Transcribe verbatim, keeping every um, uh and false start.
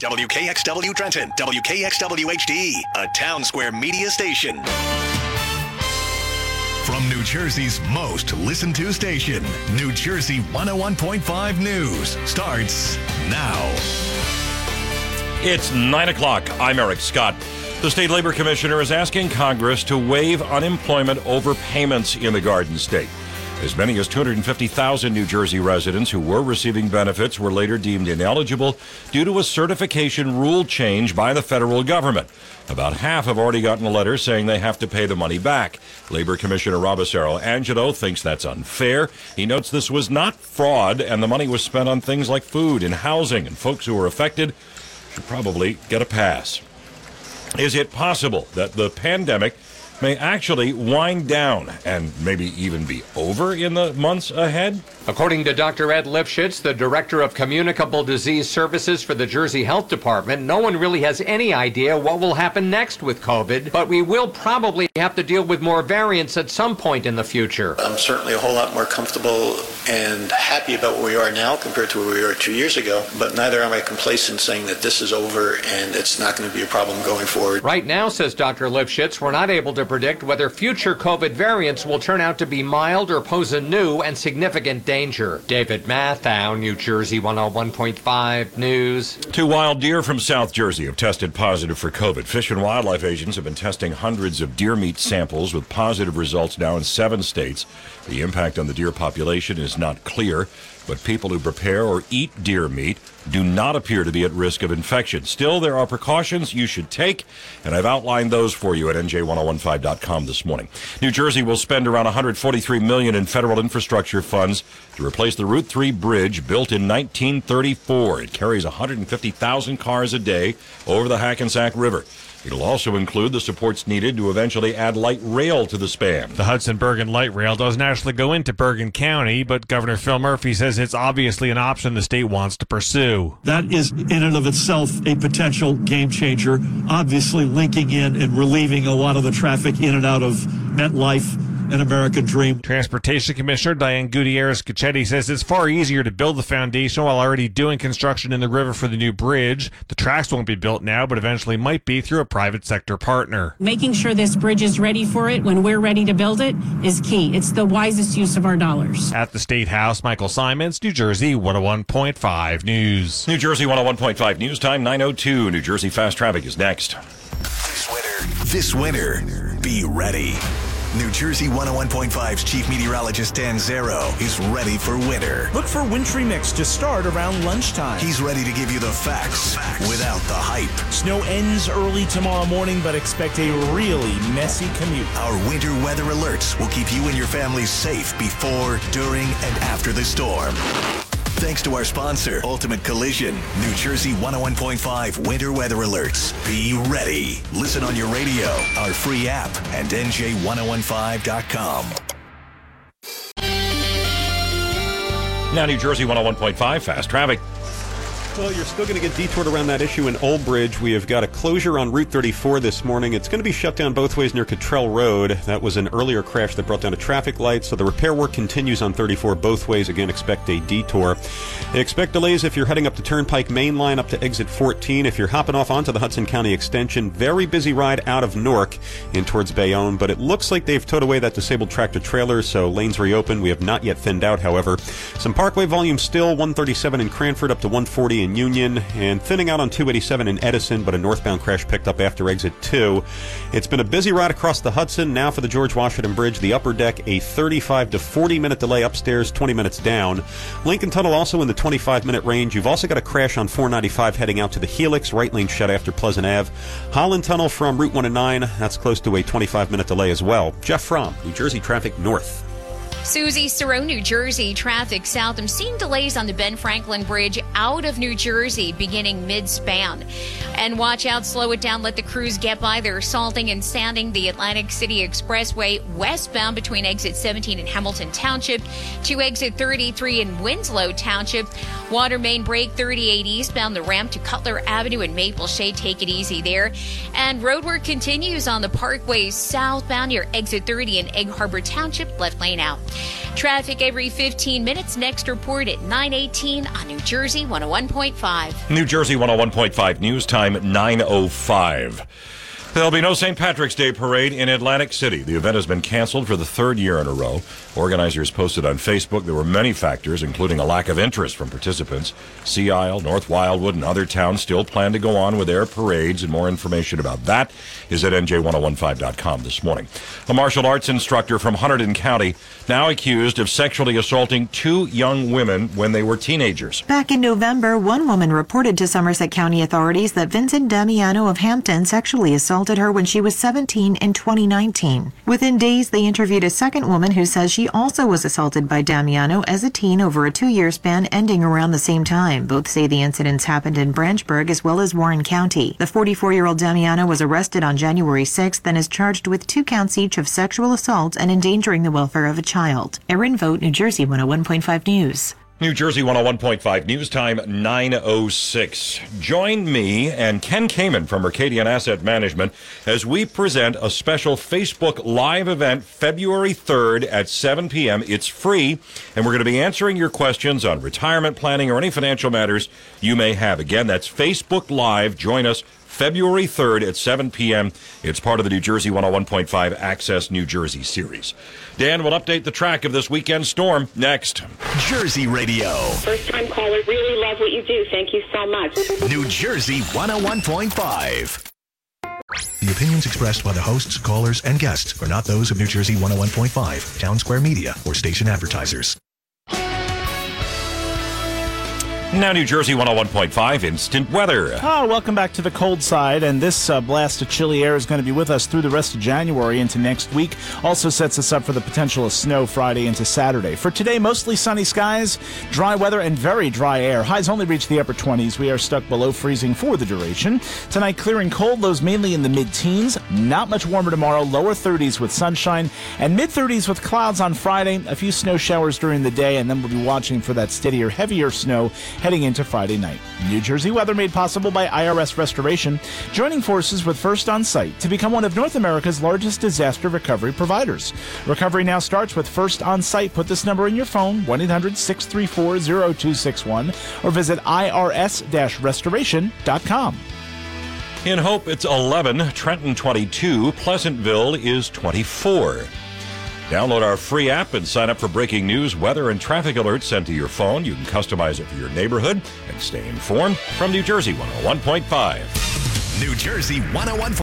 W K X W Trenton, W K X W H D, a Town Square media station. From New Jersey's most listened to station, New Jersey one oh one point five News starts now. It's nine o'clock. I'm Eric Scott. The State Labor Commissioner is asking Congress to waive unemployment overpayments in the Garden State. As many as two hundred fifty thousand New Jersey residents who were receiving benefits were later deemed ineligible due to a certification rule change by the federal government. About half have already gotten a letter saying they have to pay the money back. Labor Commissioner Robesero Angelo thinks that's unfair. He notes this was not fraud and the money was spent on things like food and housing, and folks who were affected should probably get a pass. Is it possible that the pandemic may actually wind down and maybe even be over in the months ahead? According to Doctor Ed Lifshitz, the director of Communicable Disease Services for the Jersey Health Department, no one really has any idea what will happen next with COVID, but we will probably have to deal with more variants at some point in the future. I'm certainly a whole lot more comfortable and happy about where we are now compared to where we were two years ago, but neither am I complacent saying that this is over and it's not going to be a problem going forward. Right now, says Doctor Lifshitz, we're not able to predict whether future COVID variants will turn out to be mild or pose a new and significant danger. Danger. David Matthau, New Jersey one oh one point five News. Two wild deer from South Jersey have tested positive for COVID. Fish and Wildlife agents have been testing hundreds of deer meat samples with positive results now in seven states. The impact on the deer population is not clear, but people who prepare or eat deer meat do not appear to be at risk of infection. Still, there are precautions you should take, and I've outlined those for you at N J ten fifteen dot com this morning. New Jersey will spend around one hundred forty-three million dollars in federal infrastructure funds to replace the Route three bridge built in nineteen thirty-four. It carries one hundred fifty thousand cars a day over the Hackensack River. It'll also include the supports needed to eventually add light rail to the span. The Hudson-Bergen Light Rail doesn't actually go into Bergen County, but Governor Phil Murphy says it's obviously an option the state wants to pursue. That is in and of itself a potential game changer, obviously linking in and relieving a lot of the traffic in and out of MetLife, an American dream. Transportation Commissioner Diane Gutierrez-Cacchetti says it's far easier to build the foundation while already doing construction in the river for the new bridge. The tracks won't be built now, but eventually might be through a private sector partner. Making sure this bridge is ready for it when we're ready to build it is key. It's the wisest use of our dollars. At the State House, Michael Simons, New Jersey one oh one point five News. New Jersey one oh one point five News time, nine oh two. New Jersey Fast Traffic is next. This winter, this winter, be ready. New Jersey one oh one point five's Chief Meteorologist Dan Zero is ready for winter. Look for wintry mix to start around lunchtime. He's ready to give you the facts, facts without the hype. Snow ends early tomorrow morning, but expect a really messy commute. Our winter weather alerts will keep you and your family safe before, during, and after the storm. Thanks to our sponsor, Ultimate Collision. New Jersey one oh one point five Winter Weather Alerts. Be ready. Listen on your radio, our free app, and N J ten fifteen dot com. Now New Jersey one oh one point five Fast Traffic. Well, you're still going to get detoured around that issue in Old Bridge. We have got a closure on Route thirty-four this morning. It's going to be shut down both ways near Cottrell Road. That was an earlier crash that brought down a traffic light, so the repair work continues on thirty-four both ways. Again, expect a detour. Expect delays if you're heading up the Turnpike Main Line up to exit fourteen. If you're hopping off onto the Hudson County Extension, very busy ride out of Newark in towards Bayonne, but it looks like they've towed away that disabled tractor trailer, so lanes reopen. We have not yet thinned out, however. Some Parkway volume still, one thirty-seven in Cranford up to one forty in Union, and thinning out on two eighty-seven in Edison, but a northbound crash picked up after exit two. It's been a busy ride across the Hudson. Now for the George Washington Bridge, the upper deck, a thirty-five to forty minute delay upstairs, twenty minutes down. Lincoln Tunnel also in the twenty-five minute range. You've also got a crash on four ninety-five heading out to the Helix, right lane shut after Pleasant Ave. Holland Tunnel from Route one oh nine, that's close to a twenty-five minute delay as well. Jeff Fromm, New Jersey Traffic North. Susie Saron, New Jersey traffic south. I'm seeing delays on the Ben Franklin Bridge out of New Jersey beginning mid-span. And watch out, slow it down, let the crews get by. They're salting and sanding the Atlantic City Expressway westbound between exit seventeen in Hamilton Township to exit thirty-three in Winslow Township. Water main break thirty-eight eastbound, the ramp to Cutler Avenue and Maple Shade. Take it easy there. And road work continues on the Parkway southbound near exit thirty in Egg Harbor Township. Left lane out. Traffic every fifteen minutes. Next report at nine eighteen on New Jersey one oh one point five. New Jersey one oh one point five news time nine oh five. There'll be no Saint Patrick's Day parade in Atlantic City. The event has been canceled for the third year in a row. Organizers posted on Facebook there were many factors, including a lack of interest from participants. Sea Isle, North Wildwood, and other towns still plan to go on with their parades, and more information about that is at N J ten fifteen dot com this morning. A martial arts instructor from Hunterdon County now accused of sexually assaulting two young women when they were teenagers. Back in November, one woman reported to Somerset County authorities that Vincent Damiano of Hampton sexually assaulted her when she was seventeen in twenty nineteen. Within days, they interviewed a second woman who says she also was assaulted by Damiano as a teen over a two-year span ending around the same time. Both say the incidents happened in Branchburg as well as Warren County. The forty-four-year-old Damiano was arrested on January sixth and is charged with two counts each of sexual assault and endangering the welfare of a child. Erin Vogt, New Jersey one oh one point five News. New Jersey one oh one point five news time nine oh six. Join me and Ken Kamen from Mercadian Asset Management as we present a special Facebook Live event February third at seven p.m. It's free, and we're going to be answering your questions on retirement planning or any financial matters you may have. Again, that's Facebook Live. Join us February third at seven p.m. It's part of the New Jersey one oh one point five Access New Jersey series. Dan will update the track of this weekend storm next. Jersey Radio. First time caller, really love what you do. Thank you so much. New Jersey one oh one point five. The opinions expressed by the hosts, callers, and guests are not those of New Jersey one oh one point five, Town Square Media, or station advertisers. Now New Jersey one oh one point five instant weather. Oh, welcome back to the cold side, and this uh, blast of chilly air is going to be with us through the rest of January into next week. Also sets us up for the potential of snow Friday into Saturday. For today, mostly sunny skies, dry weather, and very dry air. Highs only reach the upper twenties. We are stuck below freezing for the duration. Tonight, clearing cold, lows mainly in the mid-teens. Not much warmer tomorrow, lower thirties with sunshine, and mid-thirties with clouds on Friday. A few snow showers during the day, and then we'll be watching for that steadier, heavier snow heading into Friday night. New Jersey weather made possible by I R S Restoration, joining forces with First On Site to become one of North America's largest disaster recovery providers. Recovery now starts with First On Site. Put this number in your phone, one eight hundred six three four oh two six one, or visit I R S restoration dot com. In Hope, it's eleven, Trenton twenty-two, Pleasantville is twenty-four. Download our free app and sign up for breaking news, weather, and traffic alerts sent to your phone. You can customize it for your neighborhood and stay informed. From New Jersey one oh one point five. New Jersey one oh one point five.